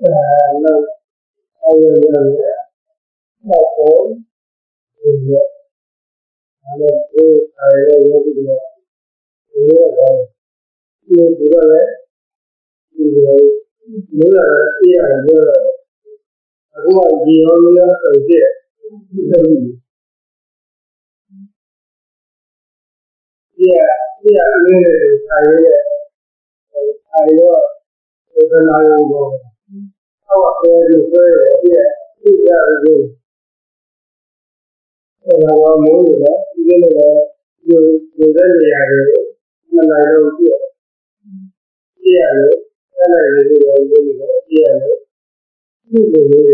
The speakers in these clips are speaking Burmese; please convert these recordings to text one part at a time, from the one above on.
lâu ai giờ nữa đau khổ nhiều nên tôi ai giờ đi nữa nữa rồi chưa được đấy thì nữa là kia là nữa cũng là gì hơn nữa rồi kia kia kia nữa ai đó tôi nói rồi không có cái gì kia kia rồi là muốn gì đó cái này là nhiều cái nhà rồi mà này đâu kia kia rồi cái này là kia rồi cái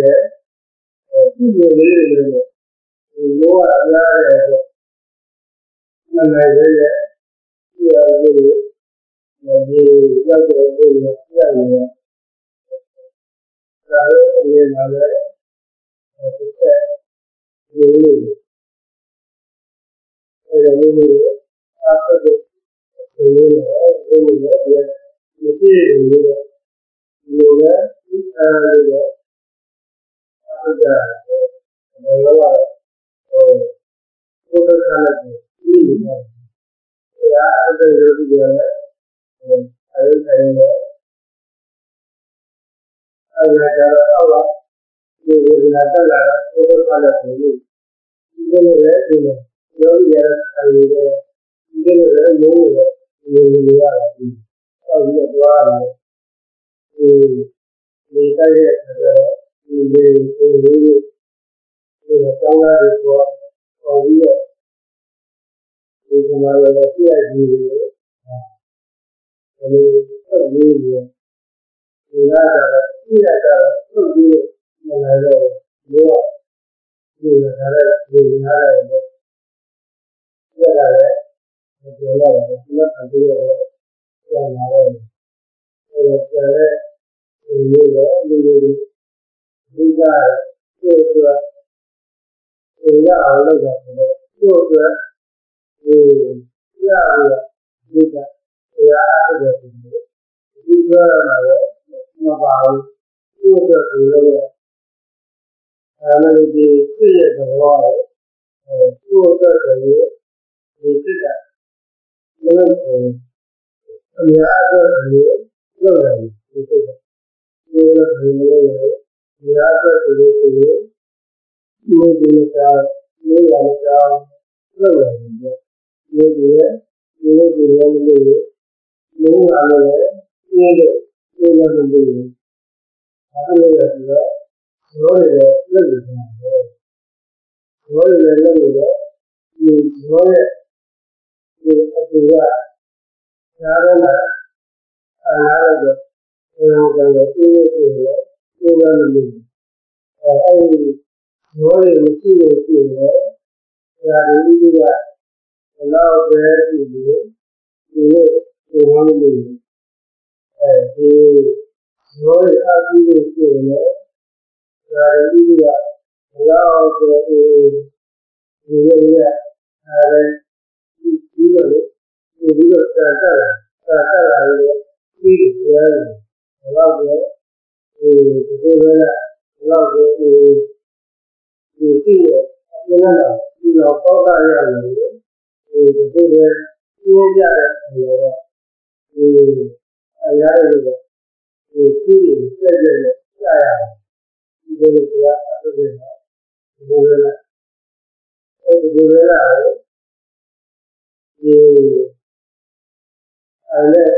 rồi mua ra rồi mà này rồi kia rồi là gì ra rồi kia rồi là cái là cái gì cái là gì áp được cái là cái nhiều cái ít nhiều bây giờ nó là tôi thấy là cái gì này ya bây giờ bây giờ ấy ai là sao là người là ta là tôi thấy là cái gì cái này là cái gì nó giờ ai cái này là người là gì ở đây là thì cái này là thì trong đó thì có gì thì mà là cái gì thì cái gì thì là cái gì mà là mua thì là cái gì là cái là nó thành cái là đi ra tôi ra ở đây là tôi ra đi ra đi ra mà vào tôi từ lâu rồi thì cái gì đó tôi thì cái nó nhà lâu rồi thì tôi nhà tôi là lâu rồi những làm này như là mình nói là rất là nói là thì ra là được rằng là yêu là mình anh nói là một chi ra đến đi ra lao về thì mình thì nói là ra đến đi ra lao về thì đi được ra đi lao về thì lao về thì cái là khi nó có ra thì chia ra thì anh ấy thì khi cái gì ra thì thì anh ấy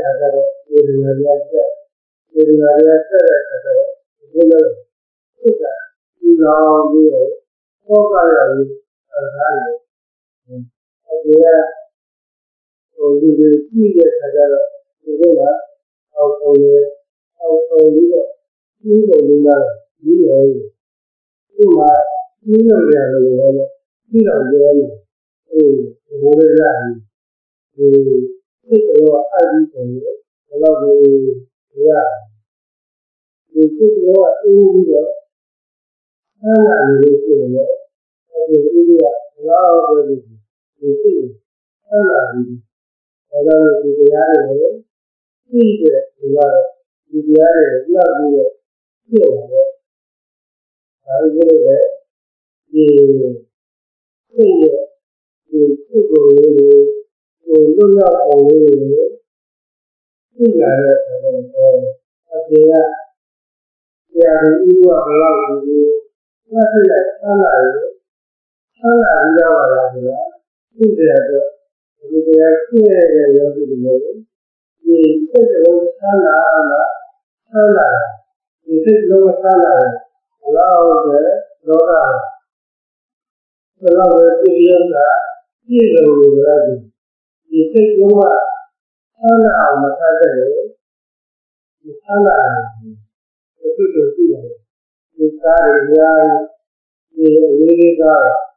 nó như vậy có cái là rồi thì khi thì đó là ông lý do lý là lý nhưng mà lý do là lý do bố đây là thì cái đó ai đi thì nó thì là thì cái đó lý do là người thì là nó thì là đó là thì là khi thì là thì là ဖြစ်လာတော့ဒါကြီးလို့ပဲဒီစိတ်ရဲ့ဒီစိတ်ကိုယ်လေးကိုလွတ်ရောက်အောင်လေးတွေသိရတဲ့အပြင်ကဆရာကြီးဥပဘလောက်ဒီသတ်ဖြစ်လိုက်ဆန်းလာပြီးတော့ပါလားဆိုတာသိတဲ့အတွက်ဒီတရားသိရတဲ့ယောဂီတွေဒီစိတ်လုံးဆန်းလာဒီစိတ်လုံးဆန်းလာဘလောက်ပဲလောကဘလောက်ပဲပြည့်ရတာပြည့်စုံလို့ရတယ်ဒီစိတ်လုံးကဆန်းလာအောင်မထားတဲ့ဒီဆန်းလာတယ်ဒီလိုသိတယ်ဒီကားရည်ဒီအဝေးလေးက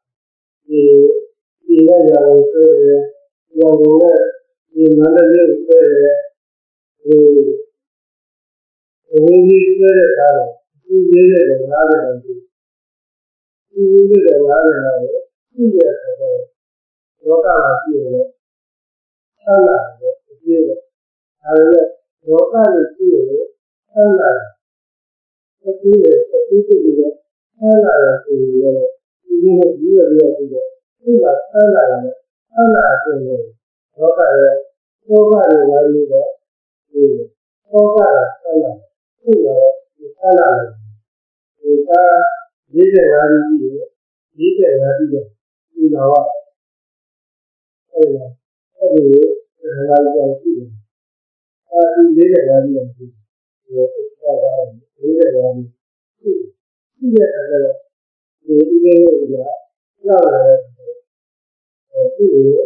ဒီရရကိုဆွဲတယ်ရောဘုံနဲ့ဒီမန္တလေးကိုဆွဲတယ်ဒီအဝေးကြီးဆွဲတဲ့ကားကိုဒီလေးတဲ့90လောက်ဒီလေးတဲ့90လောက်ရှိတဲ့အခါကျတော့လောကမှာရှိတယ်ဆန်းလာတယ်အပြည့်ပဲဒါပေမဲ့လောကကိုရှိတယ်ဆန်းလာတယ်အပြည့်ပဲအပြည့်စုံပြီးတော့ဆန်းလာတယ်ဆိုရင်ဒီလိုကြီးရပြီးတော့ဒီကဆန်းလာတယ်ဆန်းလာတဲ့လောကရဲ့သောကတွေလာပြီးတော့ဒီသောကကဆန်းလာသူ့ရောဒီဆန်းလာတယ်ဒီက45ကြီး45ကြီးတော့ဒီတော့အဲ့ဒီလာကြောင်ရှိတယ်အဲဒီ45ကြီးတော့ဒီတော့45ကြီးရှိတဲ့အခါကျတော့ဒီဥပဒေကလောက်လာတဲ့သူ့ရဲ့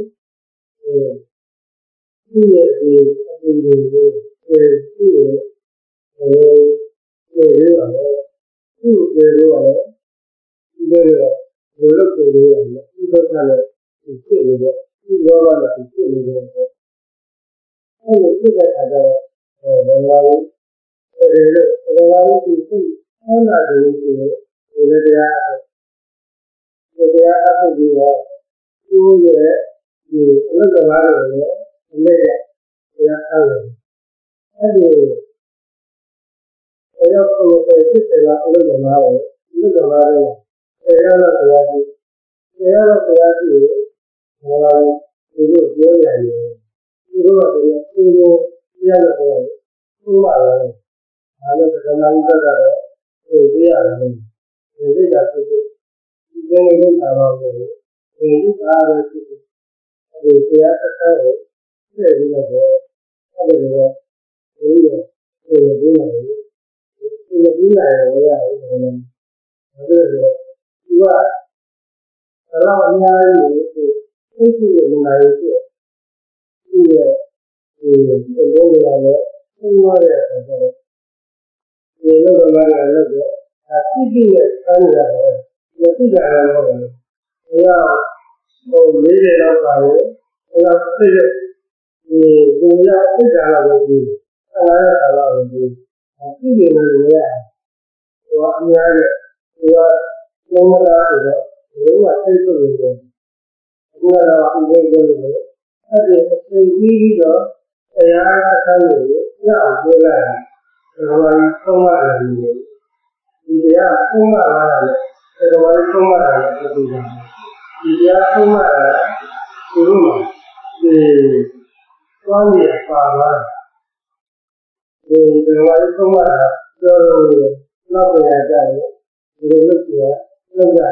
ဒီအပြင်ကိုသူ့ရဲ့ဒီရတယ်သူ့ရဲ့ရတယ်ဒီလိုလုပ်ကိုရတယ်ဒီဘက်ကလည်းဖြစ်နေတယ်ဒီလောကလည်းဖြစ်နေတယ်အဲ့လိုဖြစ်တဲ့အခါကျတော့ဘယ်လိုလဲဒီစိတ်ဆန်းလာတယ်ဆိုရင်ဒီတရားအထုတ်ပြီးတော့သူ့ရဲ့ဒီအလုပ်သမားတွေလည်းအလက်ရတရားအားလုံးအဲ့ဒီအရောက်ဖြစ်တယ်ကအလုပ်သမားတွေအလုပ်သမားတွေတရားတော်တရားကြီးဟောဒီလိုပြောရတယ်ဒီလိုကလည်းသူ့ကိုတရားတော်ဥပမာလည်းဒါလည်းကမ္မကြီးကတော့ပြရတယ်ဒီစိတ်ကဖြစ်ဒီလိုတာတော့ဒီအားလည်းဖြစ်ဒီတရားတစ်ခါကိုပြည့်ပြီးတော့အဲ့ဒါကဒီလိုဒီလိုဒီလိုရတယ်သူကဘလောက်အများကြီးကိုသိသိရနိုင်ရဲ့ဒီရဲ့ဒီလိုရတယ်သိရတဲ့အခါကျတော့ဒီလိုကမှလည်းလုပ်တယ်သိသိရဲ့ဆန်းရတယ်မသိကြရတော့ဘူးအဲတော့40လောက်ပါလေအဲတော့သိတဲ့ဒီကိုရသိကြရတော့ဘူးအဲဒါလည်းတော့ဘူးသိနေလို့ရတယ်ဟိုအများကြီးဟိုကလုံးဝဆိုတော့လုံးဝသိဖို့လိုတယ်အခုကတော့အရင်ကလိုအဲ့ဒီအချိန်ကြီးတော့တရားအခန်းကိုရအောင်ပြောလိုက်တယ်ဒါကလည်းသုံးရတယ်ဒီတရားသုံးရတာလည်းဒါကလည်းသုံးရတယ်ဒီတရားသုံးရတာဒီလိုမှဒီသွားနေပါသွားဒီဒါကလည်းသုံးရတာပြောလို့နောက်ပြန်ကြတယ်ဒီလိုလုပ်ကြရတယ်အဲ့ဒါ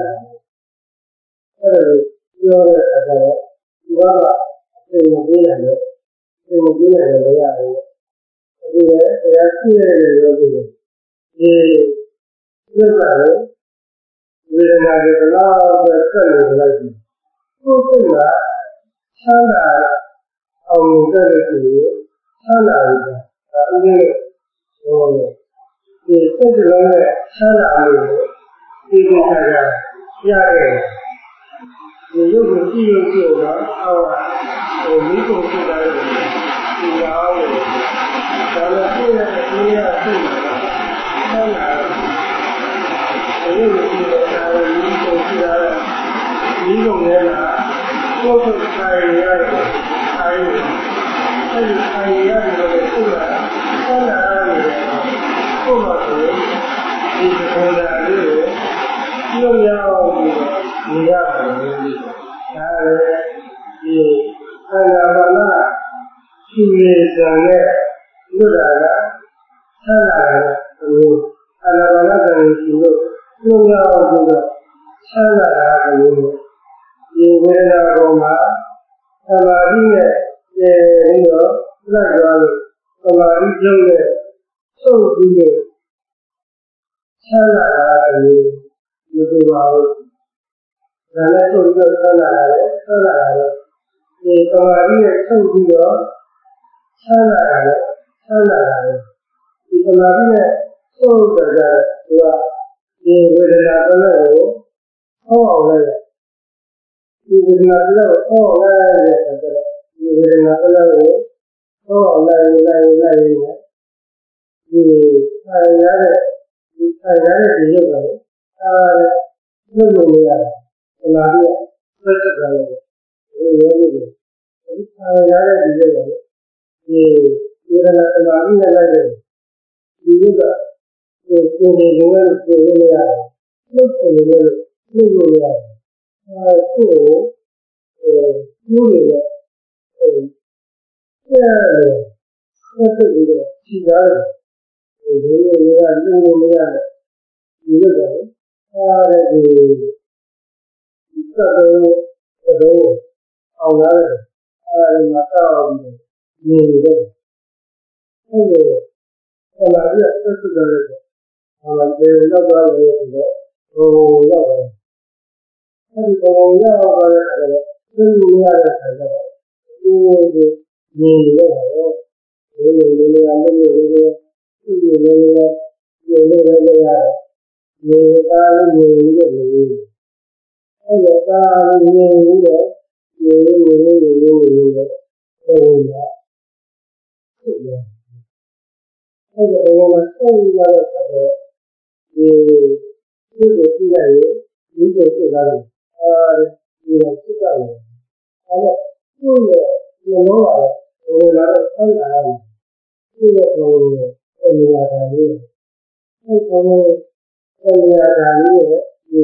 ပြောတဲ့အခါကျတော့ဒီကအချိန်မပေးနိုင်တော့အချိန်မပေးနိုင်လည်းရတယ်အခုလည်းတရားရှိရတဲ့ယောဂီတွေဒီလွတ်လာတယ်ဝေဒနာတွေဘယ်လောက်ပဲဆက်နေလိုက်ပြီကိုယ်စိတ်ကချမ်းသာအောင်လို့တဲ့ဆိုရင်ချမ်းသာပြီဒါဥပဒေဟိုဒီစိတ်လုံးနဲ့ချမ်းသာအောင်လို့ဒီကိစ္စကရတယ်ဒီရုပ်ကိုကြည့်လို့ပြောတော့ဟိုမိကုန်ဖြစ်တာလေဒီအောင်လို့ဒါလည်းပြည့်တဲ့ဒီရသိနေတာဆန်းလာဒီရုပ်ကိုကြည့်တော့ဒါလည်းမိကုန်ဖြစ်တာမိကုန်ရဲ့လားကိုယ်ကိုဆိုင်ရတယ်ဆိုင်အဲ့ဒီဆိုင်ရတယ်လို့ဆိုတာဆန်းလာတယ်ကိုယ်ကဆိုဒီခန္ဓာလေးကိုပြုံးရအောင်နေရပါတယ်ဒါလည်းဒီခန္ဓာမှာလားရှိနေတာနဲ့လွတ်တာကဆန်းလာတာကဘယ်ခန္ဓာမှာလားတယ်ရှိလို့ပြုံးရအောင်ဆိုတော့ဆန်းလာတာကဘယ်ဒီဝေဒနာပေါ်မှာသမာဓိနဲ့ပြီးတော့လက်သွားလို့သမာဓိကျုံးနဲ့ဆုပ်ပြီးလို့ဆန်းလာတာကဘယ်မတူပါဘူးဒါနဲ့ဆုပ်ပြီးတော့ဆန်းလာတယ်ဆန်းလာတယ်ဒီသမာဓိနဲ့ဆုပ်ပြီးတော့ဆန်းလာတယ်ဆန်းလာတယ်ဒီသမာဓိနဲ့ဆုပ်ကြတယ်သူကဒီဝေဒနာတစ်လက်ကိုဟောအောင်လိုက်ဒီဝေဒနာတစ်လက်ကိုဟောအောင်လိုက်တဲ့အခါကျတော့ဒီဝေဒနာတစ်လက်ကိုဟောအောင်လိုက်ဒီဆိုင်ရတဲ့ဒီဆိုင်ရတဲ့ဒီရုပ်ကလည်းလွတ်လို့မရတာသမာဓိကဆက်ဆက်ကြတယ်ဒီရောလို့ဒီဆိုင်ရတဲ့ဒီရုပ်ကလည်းဒီဝေဒနာသမာဓိနဲ့လိုက်တယ်ဒီရုပ်ကကိုယ်ကိုယ်ကိုယ်ကိုယ်လို့မရတယ်လွတ်တယ်လို့လွတ်လို့မရတယ်ကိုယ်ကိုကျိုးတယ်ဆက်ဆက်ပြီးတော့ခြိသားတယ်ဒီလိုမျိုးကလွတ်လို့မရတယ်ဒီလိုပဲအားတဲ့ဒီစက်တော့အောင်ရတယ်အားရမှာတော့နေတယ်အဲ့လိုဆလာပြတ်ဆက်ဆက်ကြတယ်ဘေးရောက်သွားတယ်ဆိုတော့ဟိုရောက်တယ်အဲ့ဒီဘုံရောက်သွားတဲ့အခါကျတော့သိလို့ရတဲ့အခါကျတော့ဒီနေရတယ်ဒီလိုလေးလေးလေးလေးလေးလေးသူ့ရဲ့လေးလေးဒီလိုလေးလေးရတယ်နေသားလေးနေပြီးတော့နေအဲ့ဒါသားလေးနေပြီးတော့နေလေးနေလေးနေလေးနေလေးတော့ဟိုရဖြစ်တယ်အဲ့ဒါဘုံမှာဆက်ရတဲ့အခါကျတော့ဒီကိုကြည့်လိုက်ရင်ဒီကိုဖြစ်သွားတယ်ဒီလိုဖြစ်သွားတယ်အဲ့တော့သူ့ရဲ့နှလုံးကဟိုလာတော့ဆက်လာတယ်သူ့ရဲ့ဟိုနေရာတိုင်းအဲ့ဒီနေရာတိုင်းရဲ့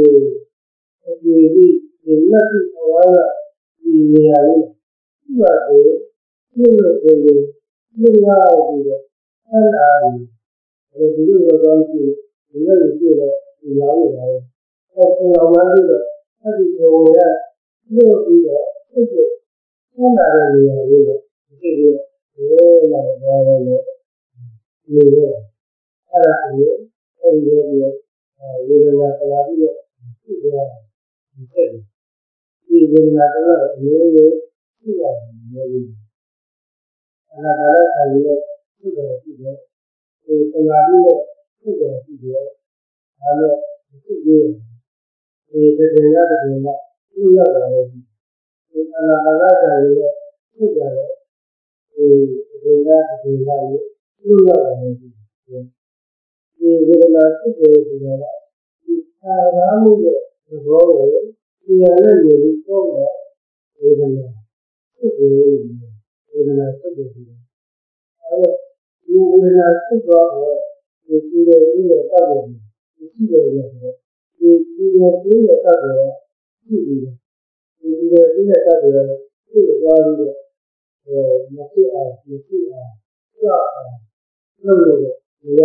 ဒီလက်ရှိအဝါရဒီနေရာလေးသူ့ဟာကိုပြုလို့ပြုရပြီးတော့အဲ့ဒါဒီလိုတော့ကြည့်ဒီလိုကြည့်တော့ဒီလောက်နေတယ်အဲ့ဒီလောက်မှပြီးတော့အဲ့ဒီကိုရလို့ပြီးတော့ဖြစ်ဖြစ်ဆန်းလာတဲ့နေရာလေးကိုဖြစ်ပြီးတော့လာတော့တယ်နေရတယ်အဲ့ဒါကိုအဲ့ဒီလိုဝေဒနာတရားပြီးတော့ဖြစ်သွားတယ်ဒီဝေဒနာတရားအမျိုးမျိုးဖြစ်ရတယ်မျိုးအဲ့ဒါကလည်းအဲဒီလိုဖြစ်တယ်ဖြစ်တယ်ဒီတရားပြီးတော့ဖြစ်တယ်ဖြစ်တယ်အဲ့လိုဖြစ်ပြီးဒီတရားတရားပြုရတယ်ဒီအနာဂတ်တရားရဲ့ဖြစ်တယ်ဒီတရားတရားရဲ့ပြုရတယ်ဒီဝေဒနာဖြစ်တယ်ဆိုတာကဒီအာရမှုရဲ့သဘောကိုဉာဏ်နဲ့မြင်ပြီးတော့ဝေဒနာဖြစ်တယ်ဝေဒနာဖြစ်တယ်ဆိုတာအဲဒီဝေဒနာဖြစ်သွားတော့ဒီကြည့်တဲ့ဒီရဲ့တောက်တယ်ဒီကြည့်တယ်ဆိုတော့ဒီကြည့်တဲ့ဒီရဲ့တောက်တယ်ကြည့်ပြီးဒီကြည့်တဲ့ဒီရဲ့တောက်တယ်ဖြစ်သွားပြီးတော့မဖြစ်အောင်ကြောက်အောင်လုပ်လို့မရ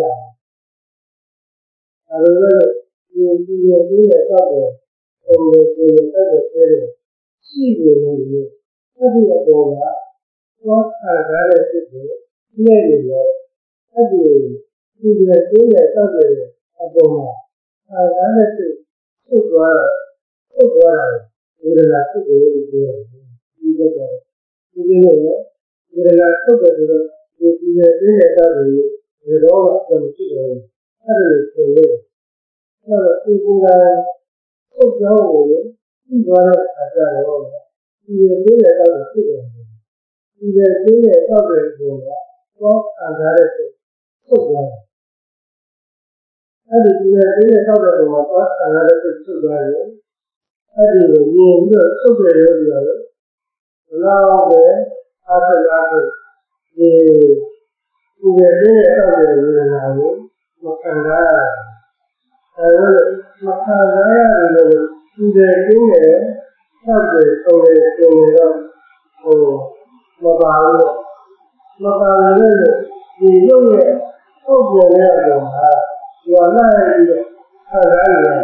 ဘူးအဲလိုလေဒီကြည့်တဲ့ဒီရဲ့တောက်တယ်ဟိုလေဒီရဲ့တောက်တယ်ရှိနေတယ်အဲ့ဒီအပေါ်ကသောခံရတဲ့စိတ်ကိုပြည့်နေတယ်အဲ့ဒီဒီရဲ့ဒီရဲ့တောက်တယ်အပေါ်မှာခံရတဲ့စိတ်ထုတ်သွားတာဝေဒနာဖြစ်တယ်လို့ပြောတယ်ဒီကတော့ဒီလိုလေဝေဒနာထုတ်တယ်ဆိုတော့ဒီရဲ့ဒီရဲ့တောက်တယ်ဒီတော့ကတော့ဖြစ်တယ်အဲ့ဒါကိုဆိုရဲအဲ့တော့ဒီကထုတ်ကြောင်းကိုပြီးသွားတဲ့အခါကျတော့ဒီရဲ့ဒီရဲ့တောက်တယ်ဖြစ်တယ်ဒီရဲ့ဒီရဲ့တောက်တယ်ဆိုတာသောခံရတဲ့စိတ်ထုတ်သွားတယ်အဲ့ဒီရဲ့ဒီရဲ့တောက်တယ်ပုံမှာသောခံရတဲ့စိတ်ထုတ်သွားတယ်အဲ့ဒီကိုမြင်ပြီးတော့ထုတ်တယ်လို့ပြောတယ်ဘလောက်ပဲအားထုတ်ဒီရဲ့ဒီရဲ့တောက်တယ်ဝေဒနာကိုမခံရဘူးမခံစားရတယ်လို့သူတွေပြင်းတယ်ဆက်တယ်ဆုံးတယ်ပြင်နေတော့မပါဘူးမပါလည်းဒီရုပ်ရဲ့ပုံပေါ်တဲ့အပေါ်မှာဒီကလိုက်ပြီးတော့ခံစားရတယ်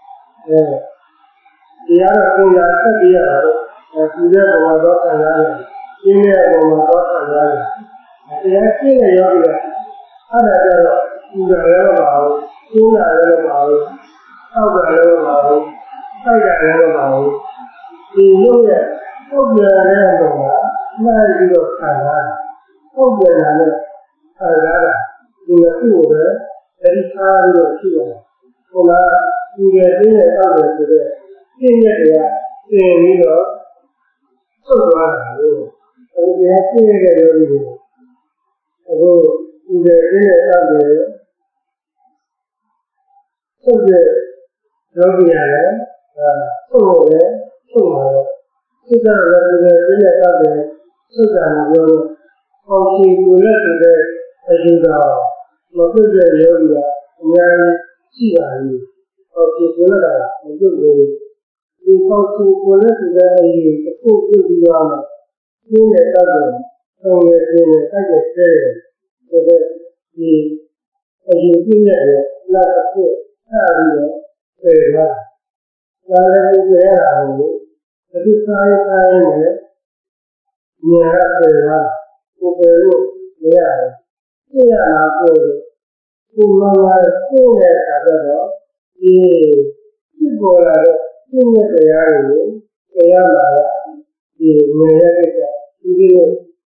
ဒီကတော့ကိုယ်ရဆက်ပြရတာတော့ဒီတဲ့ဘဝတော့ခံစားရတယ်ရှင်းတဲ့ဘဝတော့ခံစားရတယ်တရားရှင်းရရောပြီးတော့အဲ့ဒါကြတော့ဒီလိုလည်းမပါဘူးရှင်းတာလည်းမပါဘူးအောက်တာလည်းမပါဘူးစိုက်တာလည်းမပါဘူးဒီရုပ်ရဲ့ပုံပေါ်တဲ့အပေါ်မှာလိုက်ပြီးတော့ခံစားတယ်ပုံပေါ်လာတဲ့ခံစားတာဒီလိုခုကိုပဲတတိထားပြီးတော့ရှိရတယ်ဟိုမှာဒီရဲ့တင်းနဲ့တောက်တယ်ဆိုတော့ရှင်းရက်တွေကတင်ပြီးတော့ဆုတ်သွားတာလို့အဲဒီကရှင်းရတဲ့ယောဂီတွေအခုဒီရဲ့တင်းနဲ့တောက်တယ်ဆုတ်တဲ့ယောဂီရတယ်ဆုတ်လို့လည်းဆုတ်မှာတော့စိတ်ကလည်းဒီရဲ့တင်းနဲ့တောက်တယ်ဆုတ်တာမပြောလို့အောင်ချီကိုလည်းဆိုတဲ့အယူတော်မပြုတ်တဲ့ယောဂီကအများကြီးရှိပါလိမ့်အောင်ချီကိုလည်းမပြုတ်ဘူးဒီအောင်ချီကိုလည်းဆိုတဲ့အယူတစ်ခုပြုတ်ပြီးတော့မှရှင်းတဲ့တောက်တယ်ဆုံးရခြင်းနဲ့တိုက်တဲ့ဆဲတယ်ဆိုတဲ့ဒီအယူပြည့်ရဲ့လက်အဖြစ်ဆက်ပြီးတော့ပြေသွားတာလည်းပြေရတာကိုဒီစားရခိုင်းနဲ့ဉာဏ်ကပြေသွားကိုယ်ပြေလို့မရတယ်ရှင်းရမှာကိုယ်ကိုယ်မှန်ပါရှင်းတဲ့အခါကျတော့ဒီဖြစ်ပေါ်လာတဲ့ရှင်းတဲ့တရားတွေကိုတရားလာဒီဉာဏ်ရဲ့ကိစ္စဒီလို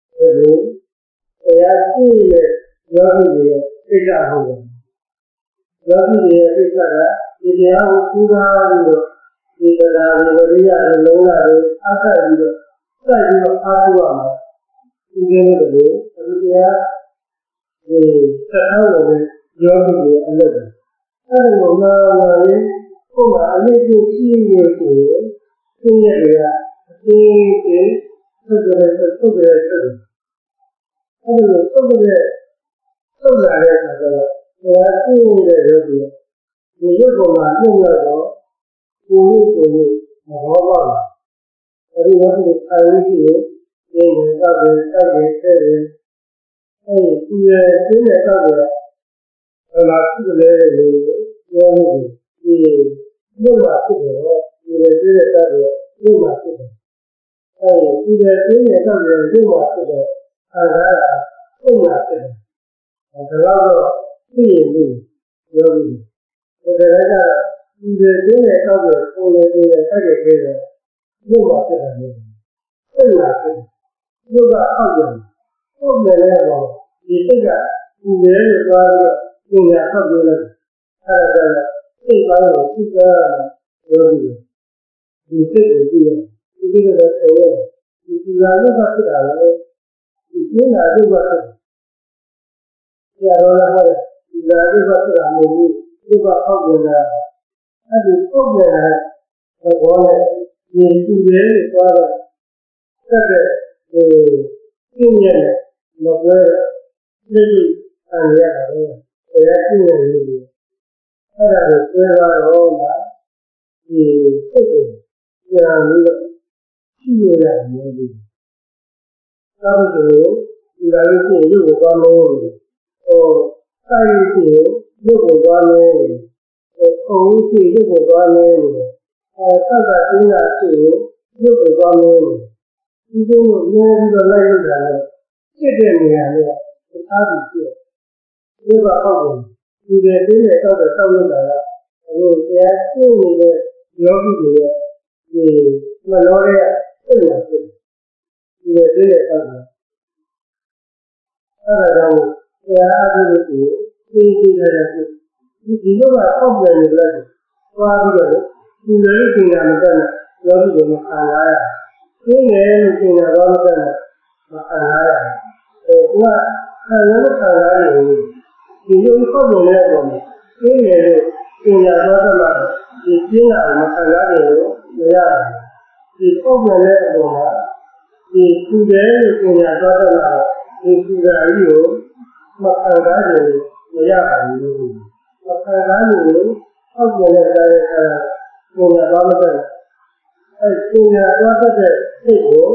တရားရှိတဲ့ယောဂီတွေရဲ့ကိစ္စဟုတ်တယ်ယောဂီတွေရဲ့ကိစ္စကဒီတရားကိုကူးကားပြီးတော့ဒီတရားတွေဝိရိယတွေလုံးလာတွေအားဆက်ပြီးတော့စိုက်ပြီးတော့အားထုတ်ရမှာဒီလိုမျိုးအခုတရားဒီဆက်အောင်လို့ယောဂီတွေအလုပ်တယ်အဲဒီလိုမှလည်းကိုယ်ကအလေးပြုရှိနေလို့ရှိရင်ရှင်းရတဲ့အသေးသေးသုတ်ကြတဲ့သုတ်တဲ့သုတ်အဲဒီလိုသုတ်တဲ့သုတ်လာတဲ့အခါကျတော့တရားရှင်းနေတဲ့ယောဂီဒီရုပ်ပေါ်မှာပြည့်ရတော့ကိုယ်ကိုယ်မဟောပါဘူးအဲဒီယောဂီထိုင်လို့ရှိရင်ဒီကတော့တိုက်တယ်တဲ့အဲဒီသူရဲ့ရှင်းတဲ့တော့ဟလာဖြစ်တယ်လို့ပြောလို့ဒီရုပ်မှာဖြစ်တယ်တော့ဒီရဲ့ရှင်းတဲ့တော့ရုပ်မှာဖြစ်တယ်အဲဒီဒီရဲ့ရှင်းတဲ့တော့ရုပ်မှာဖြစ်တယ်ခံစားတာပုံမှာဖြစ်တယ်ဒါတော့သိရင်လို့ပြောလို့ဒါကြတော့ဒီရဲ့ရှင်းတဲ့တော့ပုံနဲ့ပုံနဲ့တိုက်တယ်ခဲ့တယ်ရုပ်မှာဖြစ်တယ်လို့စိတ်မှာဖြစ်တယ်ရုပ်ကအောက်တယ်ပုံနဲ့လည်းပေါ့ဒီစိတ်ကဒီရဲလို့သွားပြီးပညာဆောက်ပြလိုက်အဲဒါကြောင့်စိတ်ပိုင်းကိုသိကြရပြောပြီးဒီစိတ်ကိုသိရဒီလိုပဲဆိုရဒီပညာရုပ်ကဖြစ်တာလည်းဒီပညာရုပ်ကဖြစ်တယ်ဆရာတော်လည်းဟောတယ်ပညာရုပ်ကဖြစ်တာမဟုတ်ဘူးရုပ်ကအောက်ပြန်လာအဲဒီအောက်ပြန်လာသဘောနဲ့ဒီသူရဲလို့သွားတော့ဆက်တဲ့ပြည့်ရဲ့မကွဲတဲ့ဒီအန်ရတာပဲတရားပြည့်ရဲ့လို့အဲ့ဒါကိုဆွဲသွားတော့မှဒီစိတ်ကိုပြန်ပြီးတော့ရှိရရမယ်ဒီသာဝတ္ထုဒီလာလို့ရှိရင်ရုပ်ကိုသွားလို့စိုက်လို့ရှိရင်ရုပ်ကိုသွားလို့ခုံလို့ရှိရင်ရုပ်ကိုသွားလို့သတ်တာအင်းတာရှိရင်ရုပ်ကိုသွားလို့ဒီလိုမျိုးလဲပြီးတော့လိုက်လို့တာလေဖြစ်တဲ့နေရာနဲ့အားဖြင့်ဖြစ်ရုပ်ကအောက်ကိုဒီတဲ့တင်းနဲ့တောက်တဲ့တောက်လို့တာကအခုတရားရှင်းနေတဲ့ယောဂီတွေရဲ့ဒီမလောတဲ့စိတ်ရဖြစ်ဒီတဲ့တင်းနဲ့တောက်တယ်အဲဒါကြောင့်တရားအားထုတ်လို့သိသိတဲ့ဒီလိုကအောက်ပြန်နေလိုက်သွားပြီးတော့ဒီလိုလေးပညာမတတ်နဲ့ယောဂီတွေမခံရရရှင်းတယ်လို့ပညာတော့မတတ်နဲ့မခံရရသူကခံရလို့ခံရရင်ဒီလိုပုံပေါ်နေတော့ရှင်းတယ်လို့ပညာတော့တတ်မှဒီရှင်းတာမခံရတယ်လို့မရဘူးဒီပုံပေါ်နေတဲ့အပေါ်မှာဒီသူတယ်လို့ပညာတော့တတ်မှဒီသူတာကြီးကိုမခံရတယ်လို့မရဘူးမခံရလို့ဟုတ်တယ်လေကိုယ်ကတော့မတက်ကိုယ်ကတော့တက်တဲ့စိတ်ကို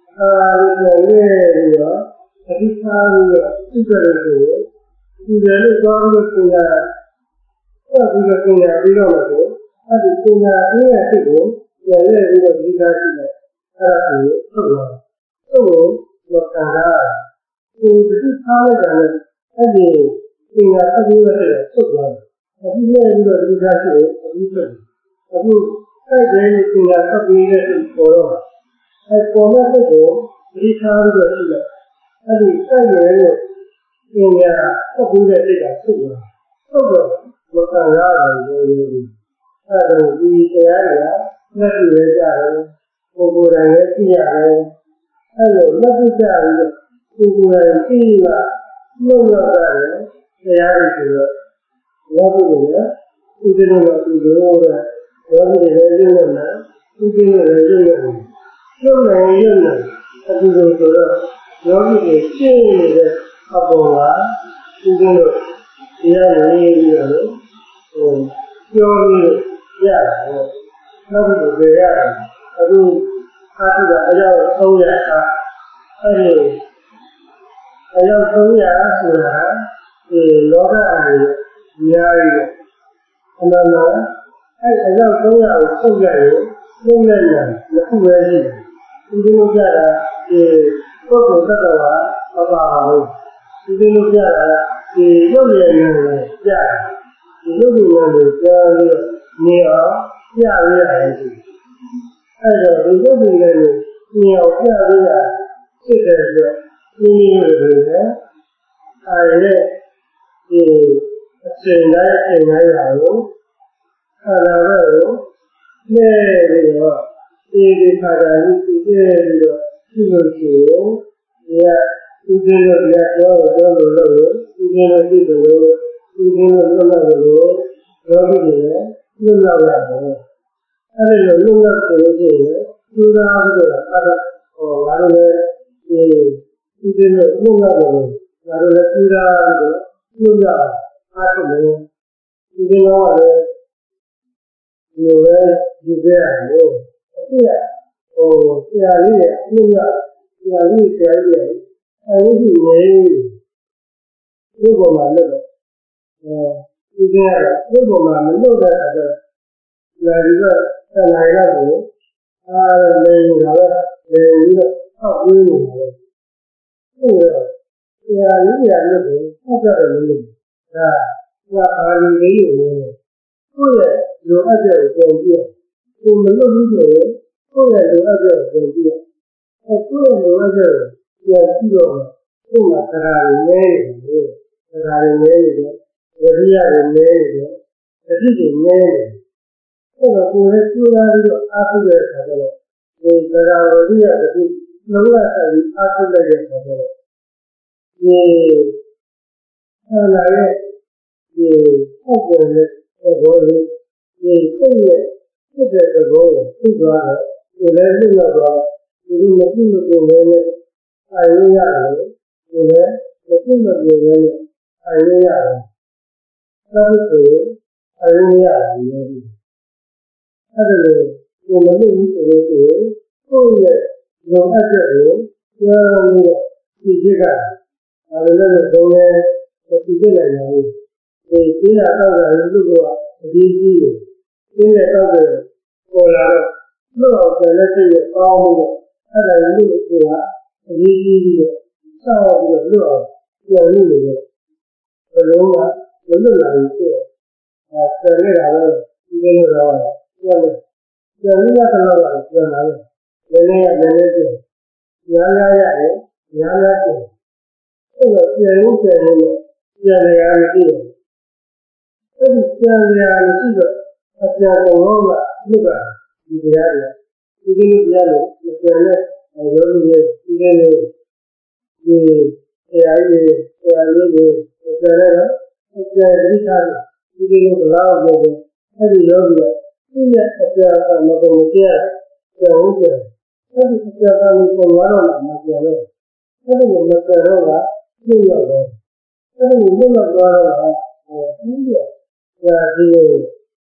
လေးရောအဓိကထားပြီးတော့သိကြတယ်ဆိုရင်ဒီလိုလို့သွားပြီးတော့ကိုယ်ကပြီးတော့ကိုယ်ပြီးတော့လို့ဆိုအဲ့ဒီကိုယ်ပြီးရဲ့စိတ်ကိုပြန်လဲပြီးတော့ဒီကားရှိတယ်အဲ့ဒါကိုထုတ်သွားထုတ်လို့ခံစားကိုယ်ဒီထားလိုက်တာနဲ့အဲ့ဒီကိုယ်ကပြီးတော့ထုတ်သွားတယ်အခုလည်းပြီးတော့ဒီကားရှိတယ်အခုထုတ်အခုအဲ့ဒီကိုယ်ကပြီးတဲ့ပေါ်တော့အဲ့ပေါ်တဲ့စိတ်ကိုဒီထားပြီးတော့ရှိတယ်အဲ့ဒီစိုက်ရတဲ့ကိုယ်ကပြီးတဲ့စိတ်ကထုတ်သွားထုတ်တော့မခံရတယ်လို့အဲ့ဒါဒီတရားတွေကလက်တွေ့ရကြတယ်ကိုယ်ကိုယ်တိုင်လည်းသိရတယ်အဲ့လိုလက်တွေ့ကြပြီးတော့ကိုယ်ကိုယ်တိုင်သိမှနှုတ်ရောက်တယ်တရားတွေဆိုတော့ဘောဓိတွေလည်းဥဒိနောကဥဒိနောကဘောဓိတွေလည်းရုပ်နဲ့ဥဒိနောလည်းရုပ်နဲ့ရုပ်နဲ့အခုလိုဆိုတော့ယောဂီတွေရှင်းနေတဲ့အပေါ်ကဥဒိနောတရားနေပြီးတော့ပြောပြီးရတယ်နောက်ပြီးကြရတယ်အခုအားထုတ်တာအယောက်300အဲ့ဒီအယောက်300ဆိုတာဒီလောကအနေနဲ့အများကြီးပဲအမှန်တော့အဲ့အယောက်300ကိုထုတ်ရရင်နှုတ်နဲ့ညာတစ်ခုပဲရှိတယ်ဒီလိုကြတာဒီပုဂ္ဂိုလ်တ attva မပါဘူးဒီလိုကြတာဒီရုပ်ရည်နဲ့ကြာဒီရုပ်ရည်နဲ့ကြာပြီးနေအောင်ပြရရတယ်အဲ့တော့ဒီရုပ်ရည်နဲ့နေအောင်ပြရရဖြစ်တဲ့အတွက်ဒီလိုတွေနဲ့အဲ့ဒီအချိန်တိုင်းပါလို့ခန္ဓာကိုလဲပြီးတော့ဒီခါတာကြီးပြည့်ပြီးတော့ရှိလို့ရှိရင်ဒီကဥဒိနောတရားပြောလို့ဥဒိနောသိတယ်လို့ဥဒိနောလွတ်လပ်လို့ယောဂီတွေလွတ်လပ်ရတယ်အဲ့ဒီလိုလွတ်လပ်ဆိုလို့ရှိရင်ကျူးသားပြီးတော့အဲ့ဒါငါတို့လည်းဒီဥဒိနောလွတ်လပ်လို့ငါတို့လည်းကျူးသားပြီးတော့လွတ်လပ်အားထုတ်လို့ဥဒိနောကလည်းဒီလိုပဲဒီပြရတယ်အဖြစ်ဆရာကြီးရဲ့အမှုရဆရာကြီးအဲဒီနေဒီပေါ်မှာလွတ်တယ်ဒီကဒီပေါ်မှာမလွတ်တဲ့အတွက်လာဒီကဆရာကြီးကလည်းလေနေတာပဲလေပြီးတော့အောက်ဝင်းနေတာပဲဟုတ်တယ်ဆရာကြီးကလွတ်တယ်ဟုတ်ကြတယ်လို့ဒါအာရုံလေးကိုကိုယ့်ရဲ့လိုအပ်တဲ့ကိုကြည့်ကိုမလွတ်ဘူးဆိုရင်ကိုယ့်ရဲ့လိုအပ်တဲ့ကိုကြည့်ကိုယ့်ရဲ့လိုအပ်တဲ့ကိုကြည့်တော့ကိုယ်ကတရားရင်းနေတယ်တရားရင်းနေတယ်ဝိရိယရင်းနေတယ်အဖြစ်ရင်းနေတယ်အဲ့တော့ကိုယ်ရဲ့ကျိုးသားပြီးတော့အားထုတ်တဲ့အခါကျတော့ဒီတရားဝိရိယအဖြစ်လုံးဝဆက်ပြီးအားထုတ်လိုက်တဲ့အခါကျတော့ဒီဆရာရဲ့ဒီဟုတ်တယ်ဘောလေးဒီစိတ်ရဲ့ဖြစ်တဲ့သဘောကိုသိသွားတယ်ဒီလည်းသိတော့ဒီလိုမသိလို့ကိုယ်လည်းအာရုံရတယ်ဒီလည်းမသိလို့ကိုယ်လည်းအာရုံရတယ်ဒါဆိုရင်အာရုံရတယ်အဲ့ဒါလို့ကိုယ်မသိဘူးဆိုလို့ရှိရင်ကိုယ့်ရဲ့လိုအပ်တဲ့ကိုပြောပြီးတော့သိကြတာဒါလည်းတော့လည်းသိကြနိုင်တယ်ဒီသိတာတော့လူကအရေးကြီးတယ်သိတဲ့တော့ပေါ်လာတော့လို့အောင်တယ်လက်ရှိရပေါင်းလို့အဲ့ဒါလူကအရေးကြီးပြီးတော့စောက်ပြီးတော့လွတ်အောင်ပြန်လို့ရတယ်ဘယ်လိုကလွတ်လာပြီဖြစ်အဲပြန်နေတာပဲဒီလိုတော့ပြန်လို့ပြန်လို့တော့ပြန်လာတယ်လည်းပြန်ညာရတယ်ညာတယ်အဲ့တော့ပြန်လို့ပြန်နေရမရှိဘူးအဲ့ဒီပြန်ရမရှိတော့အပြာတော်ကလွတ်တာဒီတရားတွေဒီလိုတရားတွေပြန်လဲရောဂီတွေဒီလိုဒီတရားလေးတွေပြန်လဲတော့အပြာတိထားဒီလိုဘလောက်လို့အဲ့ဒီယောဂီကသူ့ရဲ့အပြာကမကုန်ကြပြန်ဟုတ်တယ်အဲ့ဒီအပြာကကိုပေါ်လာတော့မှပြန်လို့အဲ့ဒီမပြန်တော့ကပြည့်ရောက်တယ်အဲ့ဒီလွတ်သွားတော့ဒီလို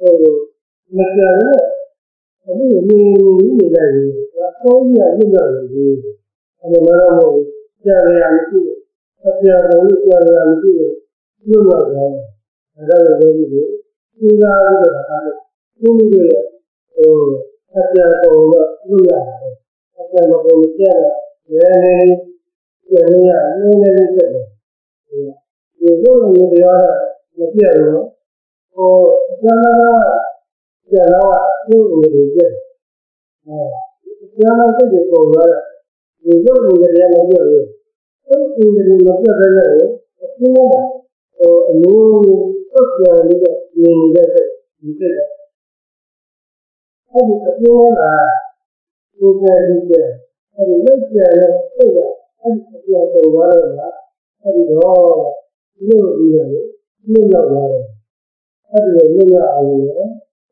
မပြောင်းနဲ့အခုနေနေကြတယ်အကောကြီးကလွတ်လာတယ်အဲ့လိုတော့ကြာရရမရှိဘူးအပြာတော်ကြီးကြာရရမရှိဘူးလွတ်လာတယ်အဲ့ဒါလည်းပြောပြီးစဉ်းစားပြီးတော့အားလုံးသူ့မိရဲ့အပြာတော်တော့လွတ်ရတယ်အပြာမပေါ်ကြတော့နည်းနည်းပြန်ရနည်းနည်းလေးဖြစ်တယ်ဒီလိုမျိုးတရားမပြတ်ဘူးအကျမ်းသာပြန်တော့သူ့ကိုယ်ကိုပြတ်ကျမ်းသာစိတ်ကိုပေါ်လာဒီလိုမျိုးတရားမပြတ်ဘူးသူ့ကိုယ်ကိုမပြတ်ဘဲနဲ့အကျဉ်းအမျိုးဆက်ပြန်ပြီးတော့နေနေတဲ့ဒီစိတ်အဲ့ဒီအကျဉ်းကကိုယ်ပေါ်ပြီးတဲ့အဲ့ဒီလက်ကျန်တဲ့စိတ်ကအဲ့ဒီအကျဉ်းပေါ်လာတော့အဲ့ဒီတော့ဒီလိုပြီးတယ်ဒီလိုရောက်လာတယ်အဲ့ဒီလိုရအောင်လေ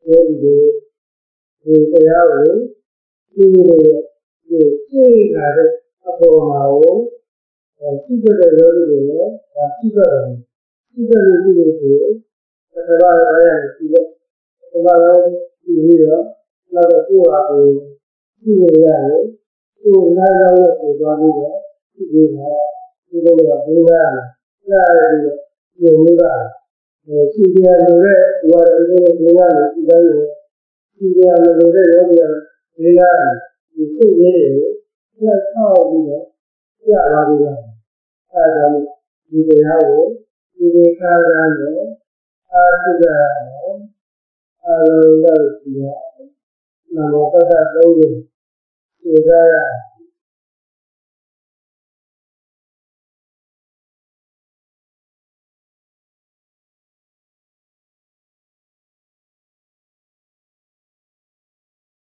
ဒီတရားကိုဒီလိုရှင်းလာတဲ့အပေါ်မှာကိုရှိတဲ့ယောဂီတွေလည်းဒါရှိတဲ့လူတွေဆိုသတ္တဝါတွေရရှိတဲ့သတ္တဝါတွေရှိပြီးတော့နောက်တော့ကိုယ်ဟာကိုရှိနေရတယ်ကိုယ်နားရောက်လို့ကိုသွားပြီးတော့ရှိနေတာဒီလိုကဘုရားကြားရပြီးတော့ဒီလိုကရှိကြလို့တဲ့ဒီဟာတွေဘုရားကိုရှိတယ်ရှိကြလို့တဲ့ယောဂီတွေဘုရားဒီစိတ်ရည်တွေလက်ဆောက်ပြီးတော့ကြာပါပြီလားအဲဒါဒီတရားကိုဒီခါရမ်းနဲ့အာသုဒ္ဓနဲ့အာရုံလို့ရှိရနမောတ္တသုံးခုသိကြရ